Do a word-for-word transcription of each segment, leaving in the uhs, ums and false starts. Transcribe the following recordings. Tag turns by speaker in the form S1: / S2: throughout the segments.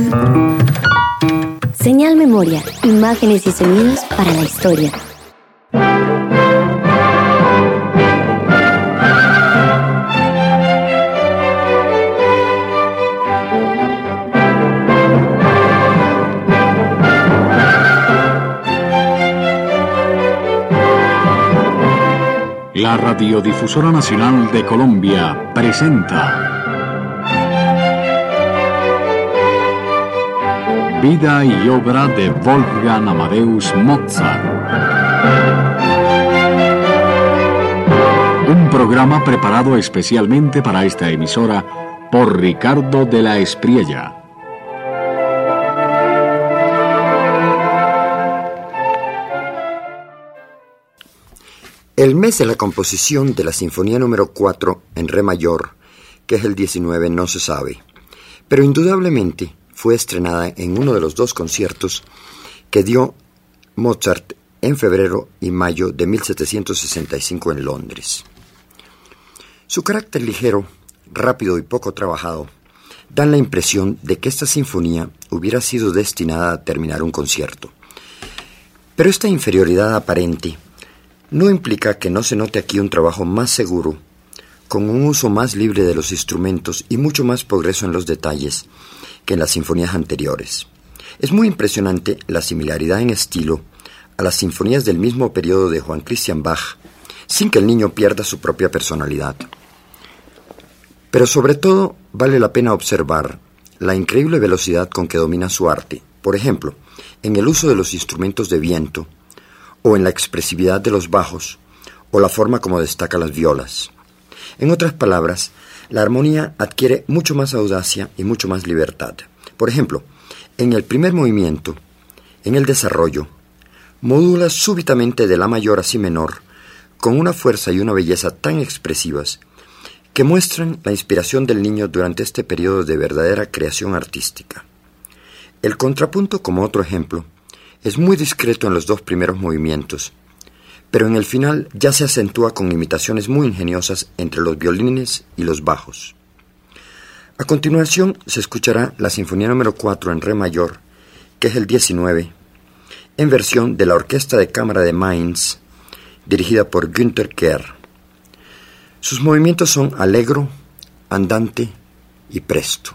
S1: Señal Memoria, imágenes y sonidos para la historia.
S2: La Radiodifusora Nacional de Colombia presenta Vida y obra de Wolfgang Amadeus Mozart. Un programa preparado especialmente para esta emisora por Ricardo de la Espriella.
S3: El mes de la composición de la Sinfonía número cuatro en Re mayor, que es el diecinueve, no se sabe, pero indudablemente fue estrenada en uno de los dos conciertos que dio Mozart en febrero y mayo de mil setecientos sesenta y cinco en Londres. Su carácter ligero, rápido y poco trabajado dan la impresión de que esta sinfonía hubiera sido destinada a terminar un concierto. Pero esta inferioridad aparente no implica que no se note aquí un trabajo más seguro, con un uso más libre de los instrumentos y mucho más progreso en los detalles que en las sinfonías anteriores. Es muy impresionante la similaridad en estilo a las sinfonías del mismo periodo de Johann Christian Bach, sin que el niño pierda su propia personalidad. Pero sobre todo vale la pena observar la increíble velocidad con que domina su arte, por ejemplo, en el uso de los instrumentos de viento, o en la expresividad de los bajos, o la forma como destaca las violas. En otras palabras, la armonía adquiere mucho más audacia y mucho más libertad. Por ejemplo, en el primer movimiento, en el desarrollo, modula súbitamente de la mayor a si menor, con una fuerza y una belleza tan expresivas, que muestran la inspiración del niño durante este periodo de verdadera creación artística. El contrapunto, como otro ejemplo, es muy discreto en los dos primeros movimientos, pero en el final ya se acentúa con imitaciones muy ingeniosas entre los violines y los bajos. A continuación se escuchará la Sinfonía número cuatro en Re mayor, que es el diecinueve, en versión de la Orquesta de Cámara de Mainz, dirigida por Günther Kerr. Sus movimientos son allegro, andante y presto.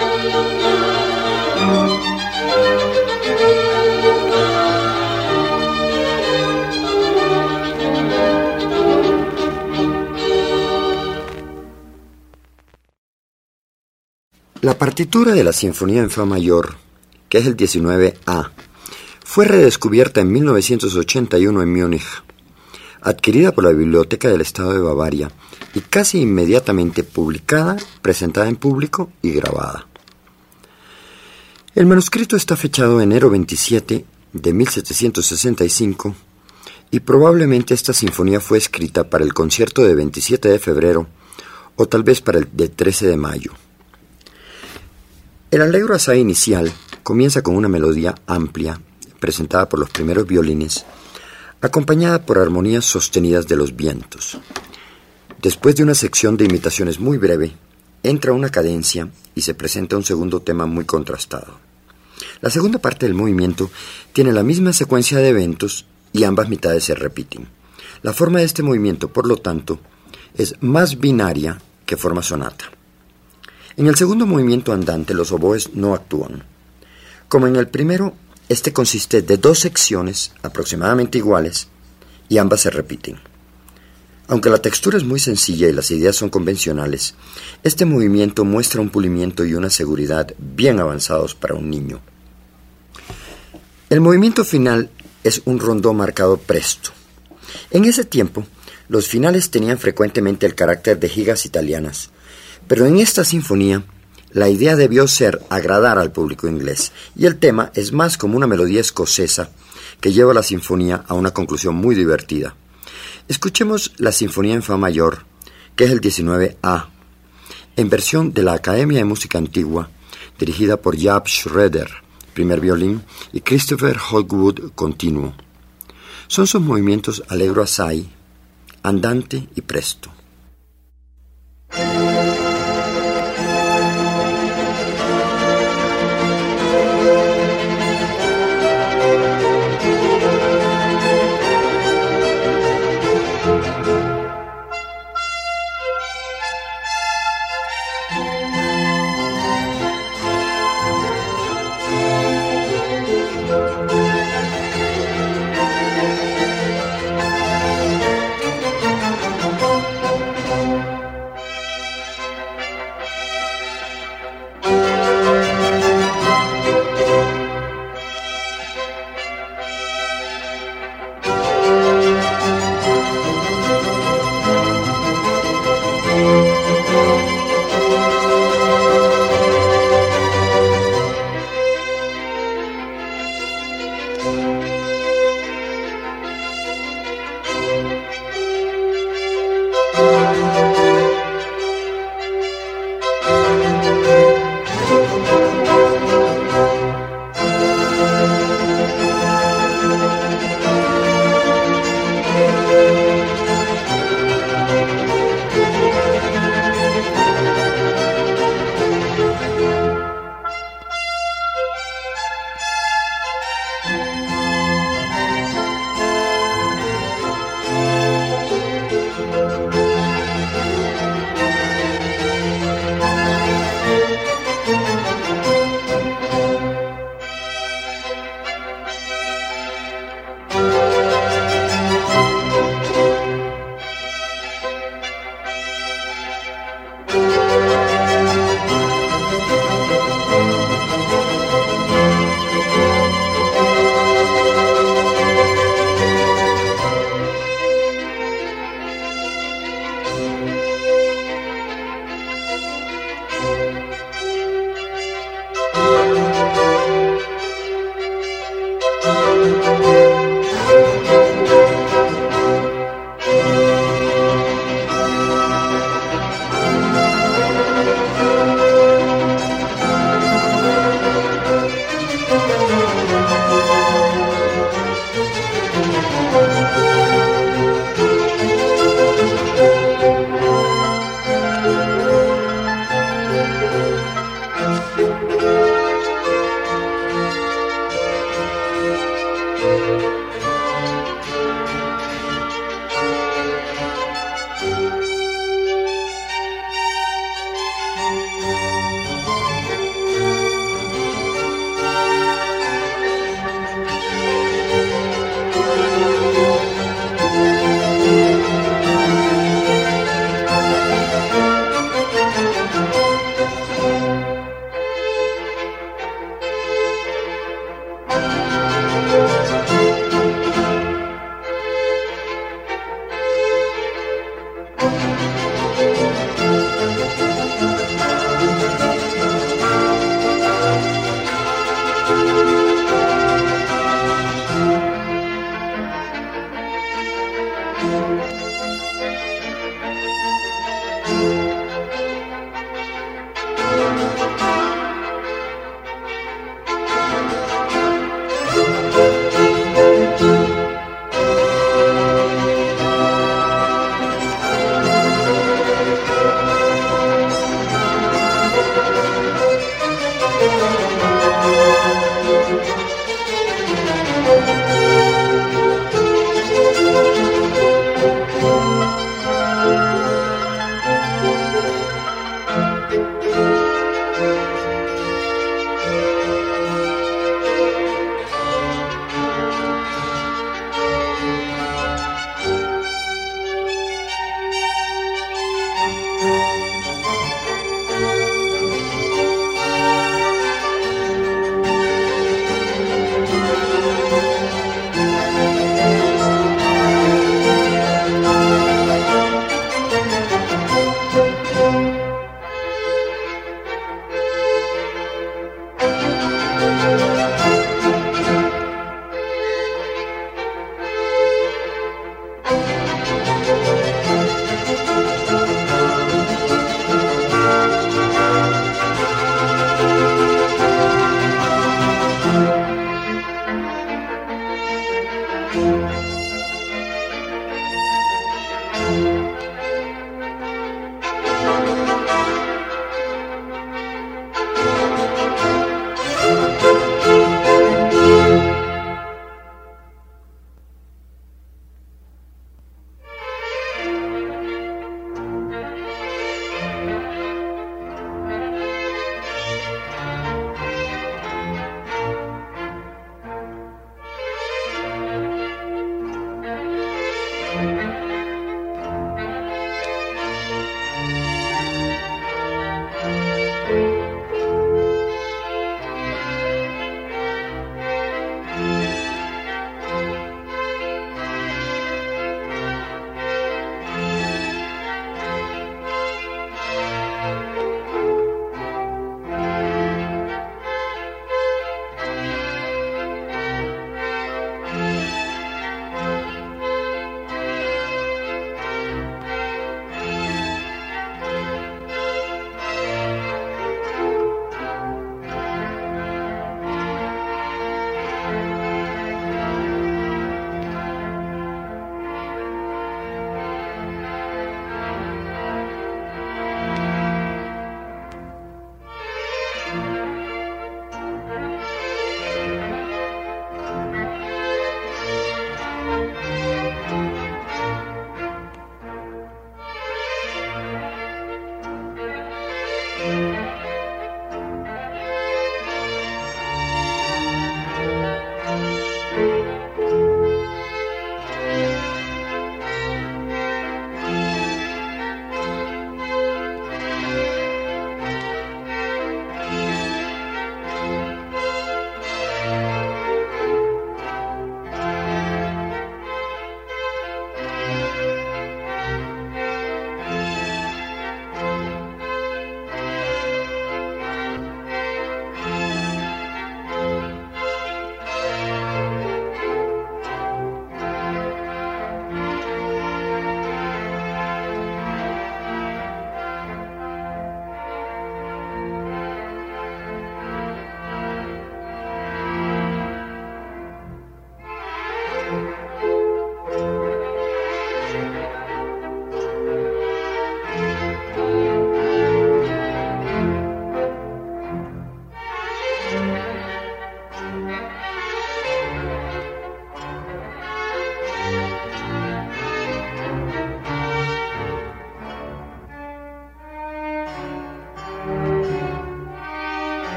S3: La partitura de la Sinfonía en Fa mayor, que es el diecinueve A, fue redescubierta en mil novecientos ochenta y uno en Múnich, adquirida por la Biblioteca del Estado de Bavaria y casi inmediatamente publicada, presentada en público y grabada. El manuscrito está fechado enero veintisiete de mil setecientos sesenta y cinco y probablemente esta sinfonía fue escrita para el concierto de veintisiete de febrero o tal vez para el de trece de mayo. El allegro assai inicial comienza con una melodía amplia, presentada por los primeros violines, acompañada por armonías sostenidas de los vientos. Después de una sección de imitaciones muy breve, entra una cadencia y se presenta un segundo tema muy contrastado. La segunda parte del movimiento tiene la misma secuencia de eventos y ambas mitades se repiten. La forma de este movimiento, por lo tanto, es más binaria que forma sonata. En el segundo movimiento andante los oboes no actúan. Como en el primero, este consiste de dos secciones aproximadamente iguales y ambas se repiten. Aunque la textura es muy sencilla y las ideas son convencionales, este movimiento muestra un pulimiento y una seguridad bien avanzados para un niño. El movimiento final es un rondó marcado presto. En ese tiempo, los finales tenían frecuentemente el carácter de gigas italianas, pero en esta sinfonía, la idea debió ser agradar al público inglés, y el tema es más como una melodía escocesa que lleva la sinfonía a una conclusión muy divertida. Escuchemos la Sinfonía en Fa mayor, que es el diecinueve A, en versión de la Academia de Música Antigua, dirigida por Jaap Schroeder, primer violín, y Christopher Hogwood, continuo. Son sus movimientos allegro assai, andante y presto.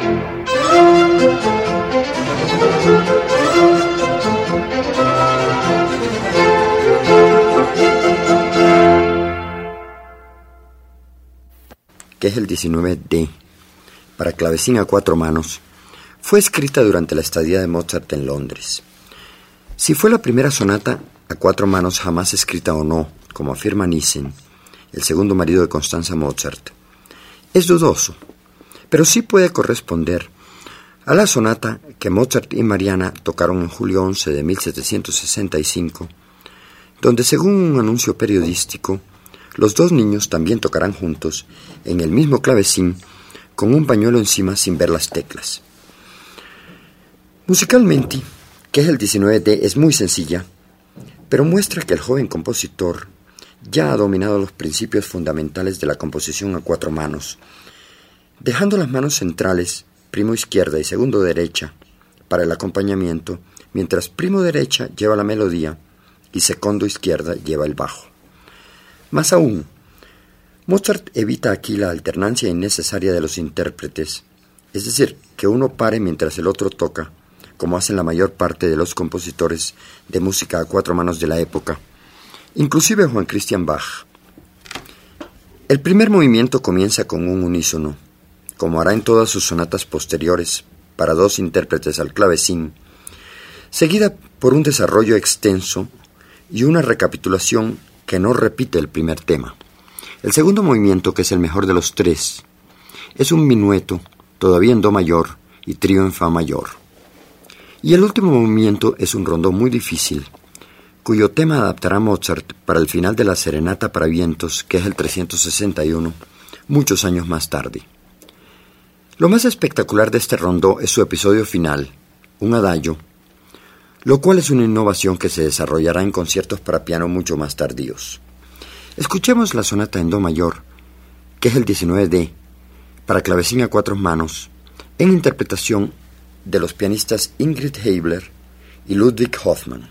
S3: que es el diecinueve D, para clavecín a cuatro manos, fue escrita durante la estadía de Mozart en Londres. Si fue la primera sonata a cuatro manos jamás escrita o no, como afirma Nissen, el segundo marido de Constanza Mozart, es dudoso, pero sí puede corresponder a la sonata que Mozart y Mariana tocaron en julio once de mil setecientos sesenta y cinco, donde según un anuncio periodístico, los dos niños también tocarán juntos en el mismo clavecín con un pañuelo encima sin ver las teclas. Musicalmente, que es el diecinueve D, es muy sencilla, pero muestra que el joven compositor ya ha dominado los principios fundamentales de la composición a cuatro manos, dejando las manos centrales, primo izquierda y segundo derecha, para el acompañamiento, mientras primo derecha lleva la melodía y secondo izquierda lleva el bajo. Más aún, Mozart evita aquí la alternancia innecesaria de los intérpretes, es decir, que uno pare mientras el otro toca, como hacen la mayor parte de los compositores de música a cuatro manos de la época, inclusive Juan Christian Bach. El primer movimiento comienza con un unísono, como hará en todas sus sonatas posteriores para dos intérpretes al clavecín, seguida por un desarrollo extenso y una recapitulación que no repite el primer tema. El segundo movimiento, que es el mejor de los tres, es un minueto, todavía en do mayor y trío en fa mayor. Y el último movimiento es un rondó muy difícil, cuyo tema adaptará Mozart para el final de la Serenata para vientos, que es el trescientos sesenta y uno, muchos años más tarde. Lo más espectacular de este rondó es su episodio final, un adagio, lo cual es una innovación que se desarrollará en conciertos para piano mucho más tardíos. Escuchemos la sonata en do mayor, que es el diecinueve D, para clavecín a cuatro manos, en interpretación de los pianistas Ingrid Heibler y Ludwig Hoffmann.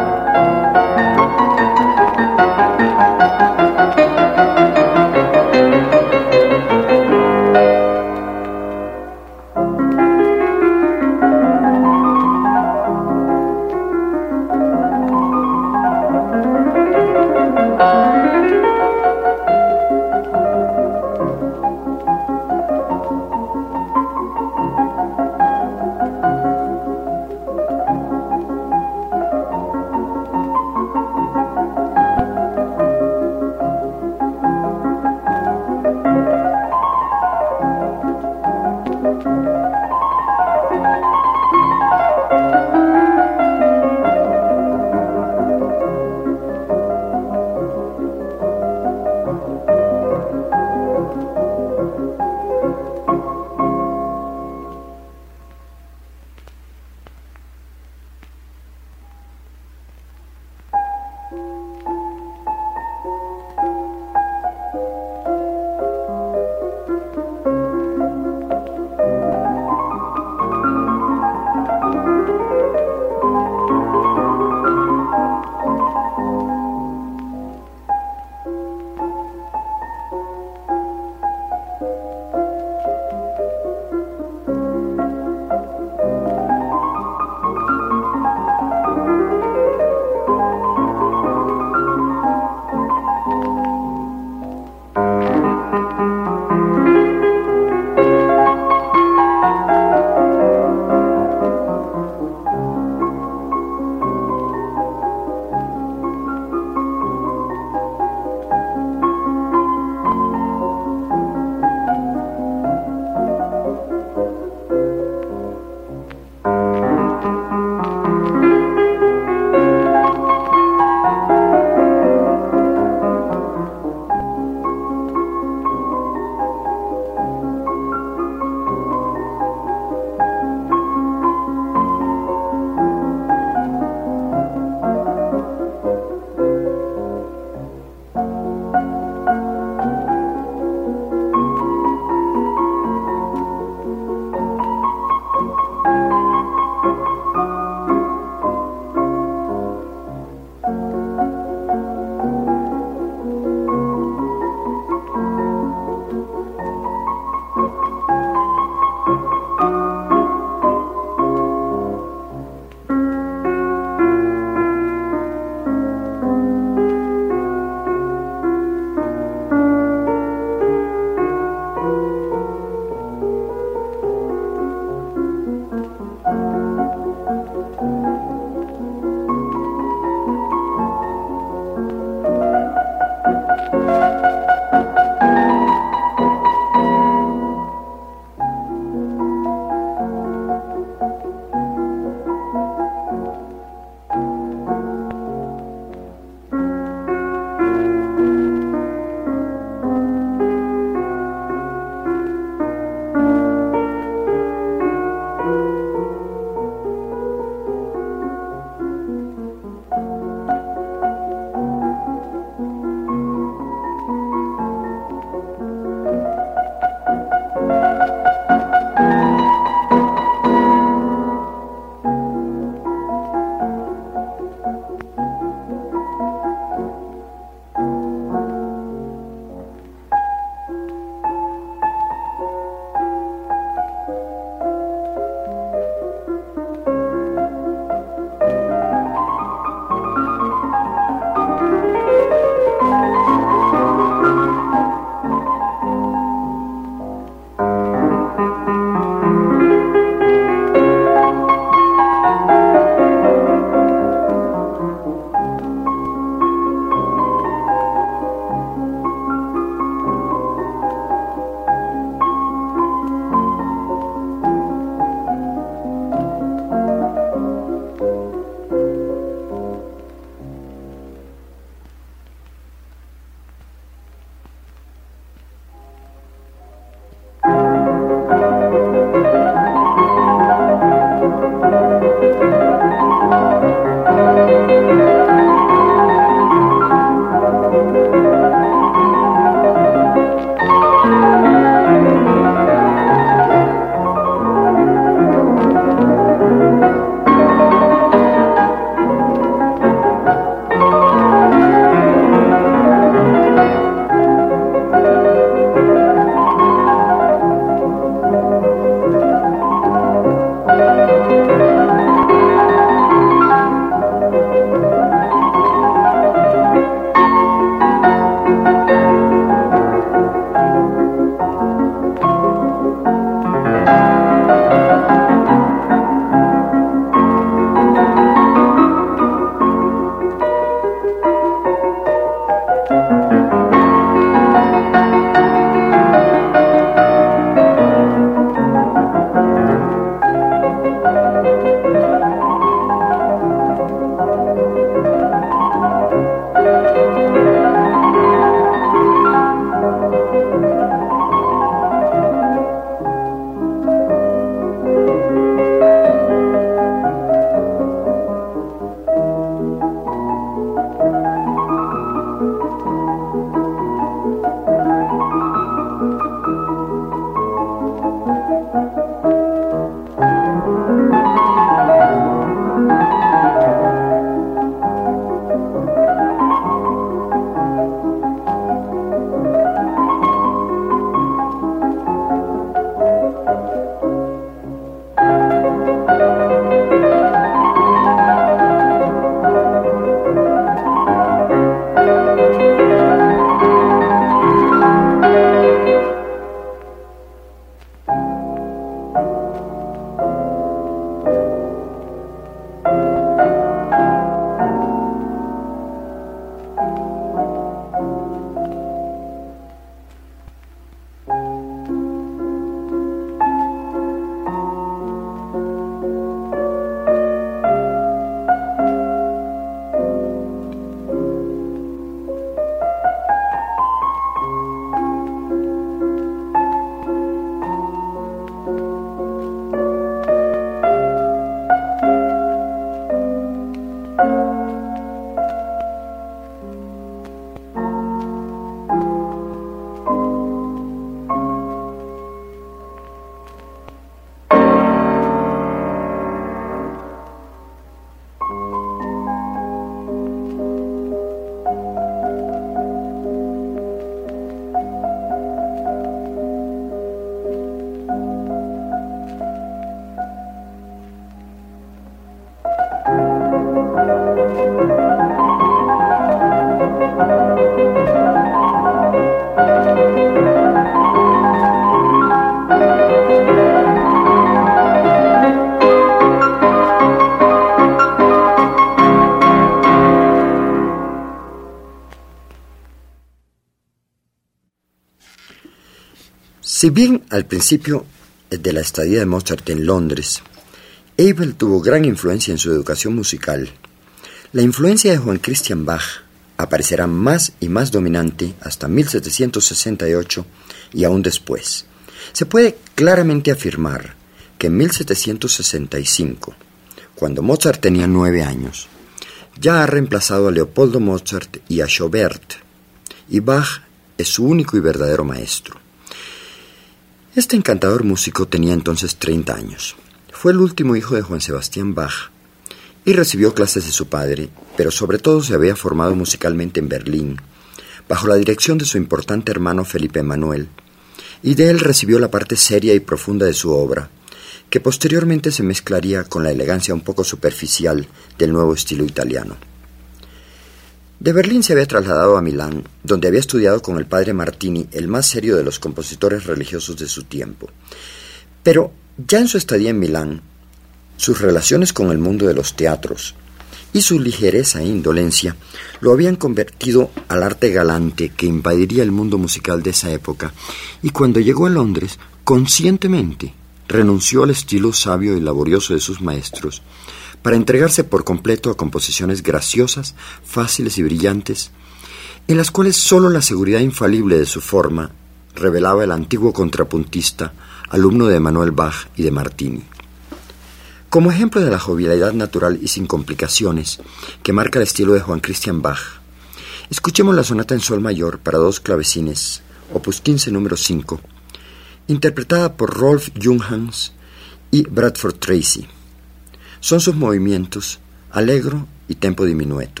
S3: Si bien al principio de la estadía de Mozart en Londres, Abel tuvo gran influencia en su educación musical, la influencia de Johann Christian Bach aparecerá más y más dominante hasta mil setecientos sesenta y ocho y aún después. Se puede claramente afirmar que en mil setecientos sesenta y cinco, cuando Mozart tenía nueve años, ya ha reemplazado a Leopoldo Mozart y a Schubert, y Bach es su único y verdadero maestro. Este encantador músico tenía entonces treinta años. Fue el último hijo de Juan Sebastián Bach y recibió clases de su padre, pero sobre todo se había formado musicalmente en Berlín, bajo la dirección de su importante hermano Felipe Emanuel, y de él recibió la parte seria y profunda de su obra, que posteriormente se mezclaría con la elegancia un poco superficial del nuevo estilo italiano. De Berlín se había trasladado a Milán, donde había estudiado con el padre Martini, el más serio de los compositores religiosos de su tiempo. Pero ya en su estadía en Milán, sus relaciones con el mundo de los teatros y su ligereza e indolencia lo habían convertido al arte galante que invadiría el mundo musical de esa época, y cuando llegó a Londres, conscientemente renunció al estilo sabio y laborioso de sus maestros para entregarse por completo a composiciones graciosas, fáciles y brillantes, en las cuales sólo la seguridad infalible de su forma revelaba el antiguo contrapuntista, alumno de Emanuel Bach y de Martini. Como ejemplo de la jovialidad natural y sin complicaciones que marca el estilo de Johann Christian Bach, escuchemos la sonata en sol mayor para dos clavecines, opus quince número cinco, interpretada por Rolf Junghans y Bradford Tracy. Son sus movimientos allegro y tempo diminueto.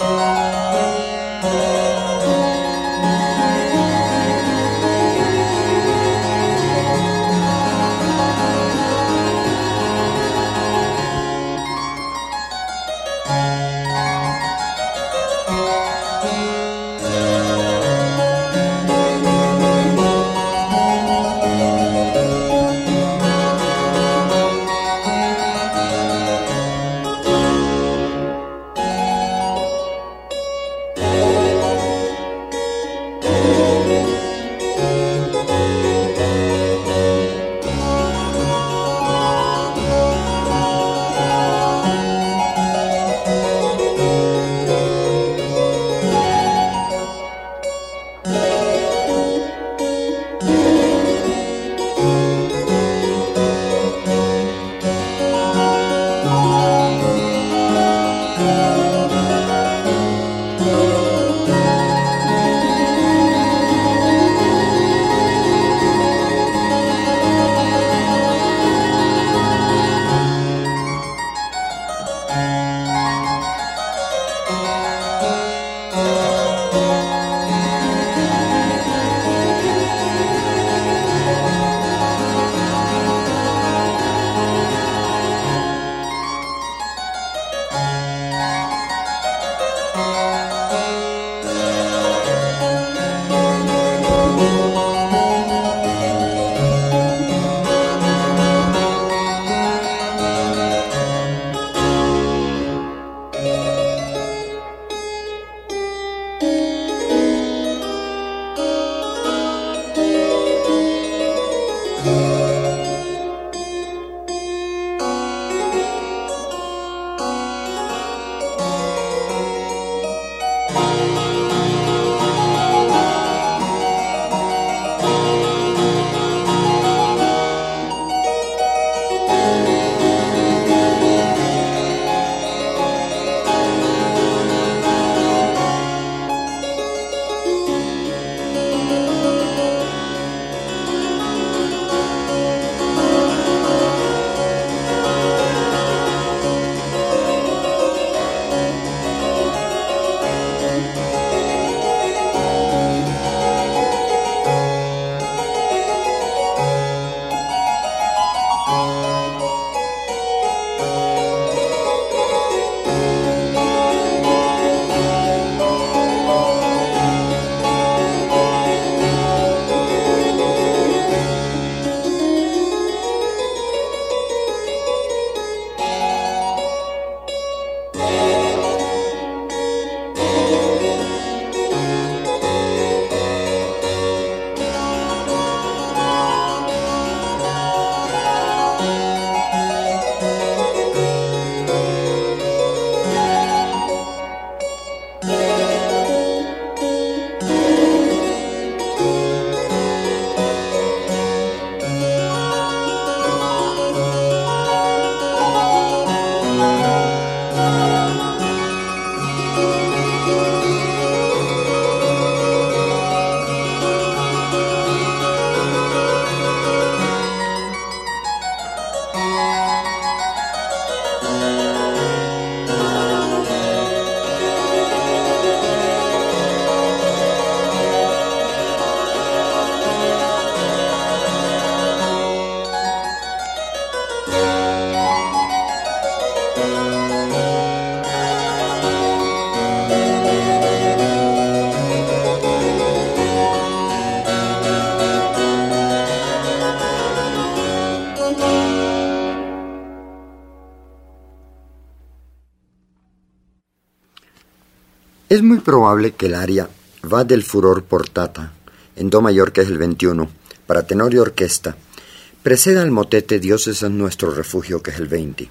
S3: Es muy probable que el aria Va del furor portata, en do mayor que es el veintiuno, para tenor y orquesta, preceda al motete Dios es nuestro refugio que es el veinte.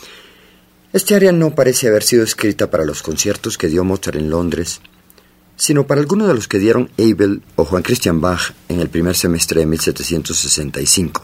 S3: Este aria no parece haber sido escrita para los conciertos que dio Mozart en Londres, sino para alguno de los que dieron Abel o Juan Christian Bach en el primer semestre de mil setecientos sesenta y cinco.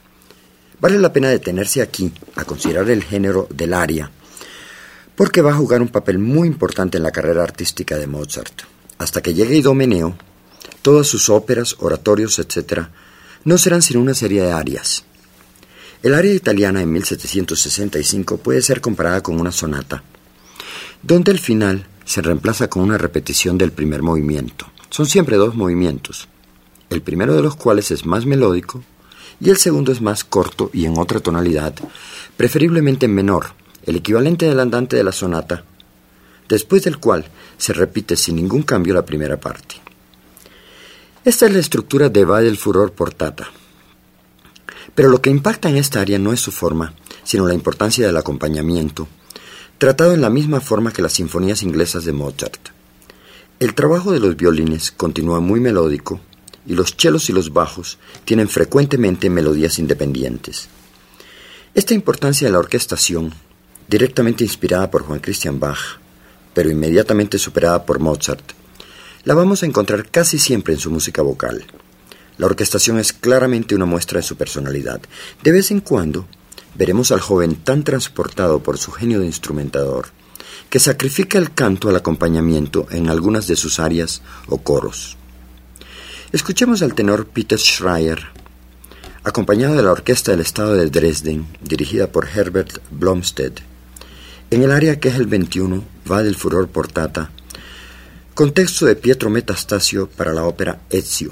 S3: Vale la pena detenerse aquí a considerar el género del aria, porque va a jugar un papel muy importante en la carrera artística de Mozart. Hasta que llegue Idomeneo, todas sus óperas, oratorios, etcétera, no serán sino una serie de arias. El aria italiana en mil setecientos sesenta y cinco puede ser comparada con una sonata, donde el final se reemplaza con una repetición del primer movimiento. Son siempre dos movimientos, el primero de los cuales es más melódico y el segundo es más corto y en otra tonalidad, preferiblemente en menor, el equivalente del andante de la sonata, después del cual se repite sin ningún cambio la primera parte. Esta es la estructura de Va del Furor Portata. Pero lo que impacta en esta área no es su forma, sino la importancia del acompañamiento, tratado en la misma forma que las sinfonías inglesas de Mozart. El trabajo de los violines continúa muy melódico y los chelos y los bajos tienen frecuentemente melodías independientes. Esta importancia de la orquestación, directamente inspirada por Juan Christian Bach, pero inmediatamente superada por Mozart, la vamos a encontrar casi siempre en su música vocal. La orquestación es claramente una muestra de su personalidad. De vez en cuando veremos al joven tan transportado por su genio de instrumentador que sacrifica el canto al acompañamiento en algunas de sus arias o coros. Escuchemos al tenor Peter Schreier, acompañado de la Orquesta del Estado de Dresden, dirigida por Herbert Blomstedt, en el aria que es el veintiuno, Va del Furor Portata, con texto de Pietro Metastasio para la ópera Ezio.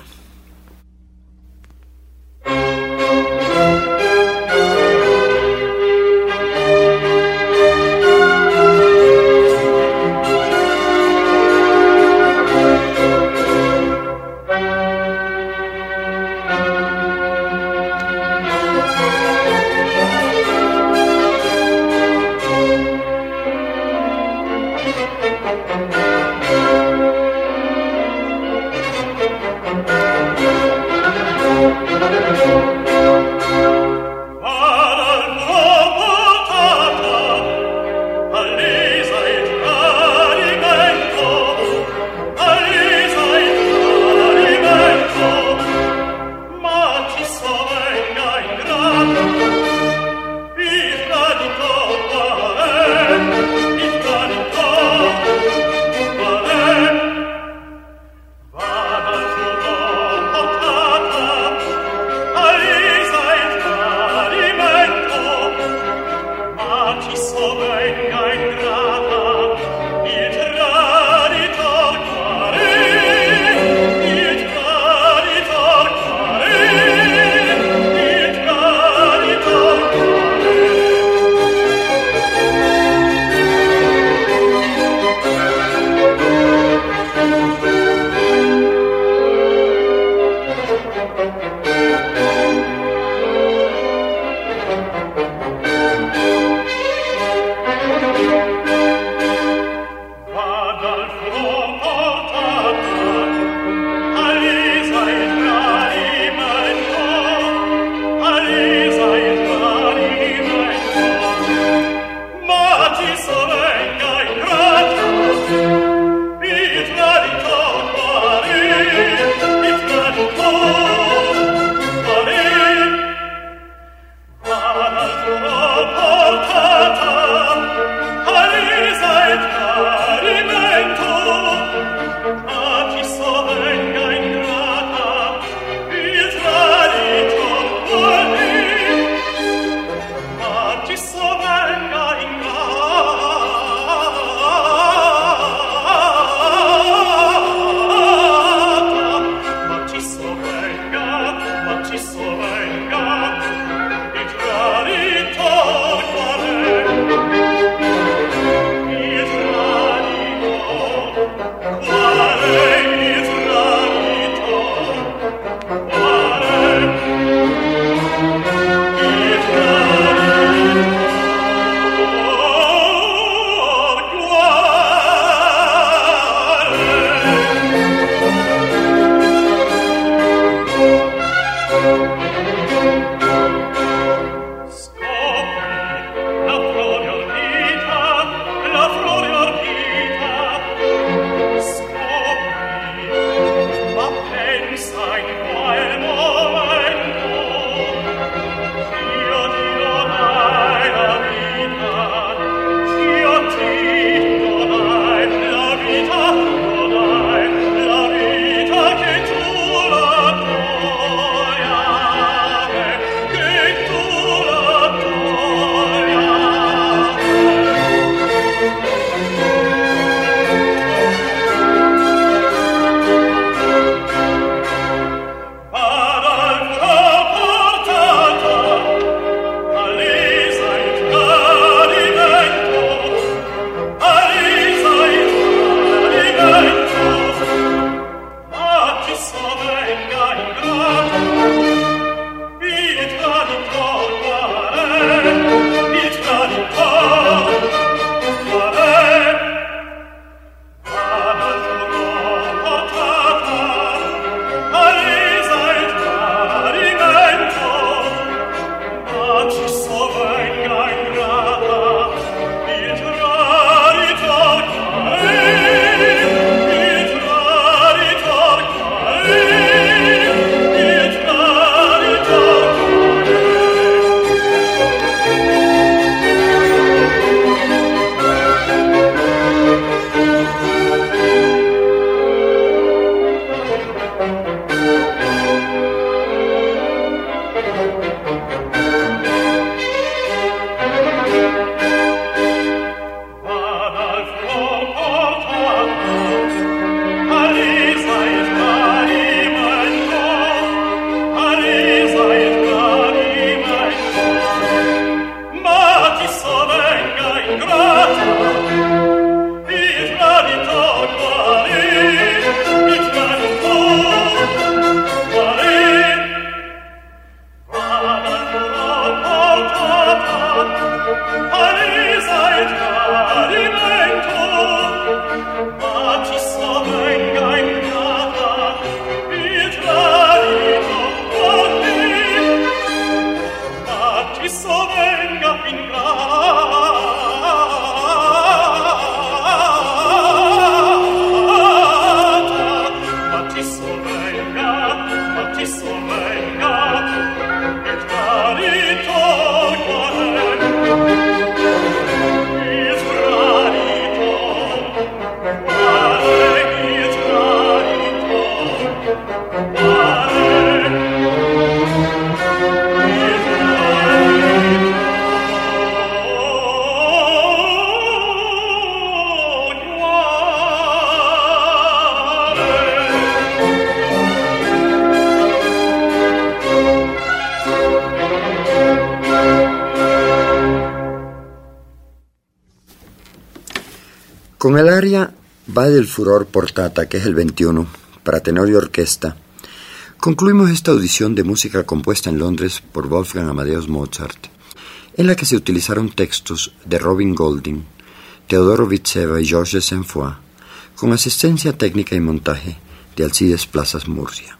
S3: Con el aria Va del furor portata, que es el veintiuno, para tenor y orquesta, concluimos esta audición de música compuesta en Londres por Wolfgang Amadeus Mozart, en la que se utilizaron textos de Robin Golding, Teodoro Vitseva y Georges Saint-Foy, con asistencia técnica y montaje de Alcides Plazas Murcia.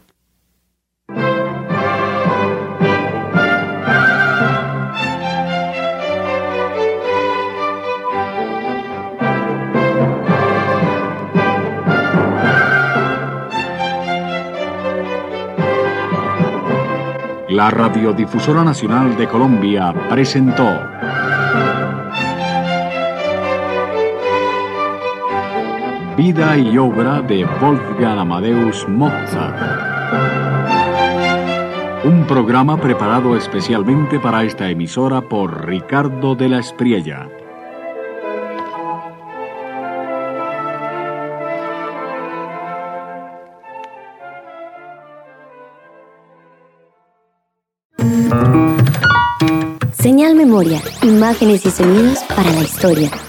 S2: La Radiodifusora Nacional de Colombia presentó Vida y obra de Wolfgang Amadeus Mozart. Un programa preparado especialmente para esta emisora por Ricardo de la Espriella.
S1: Señal Memoria, imágenes y sonidos para la historia.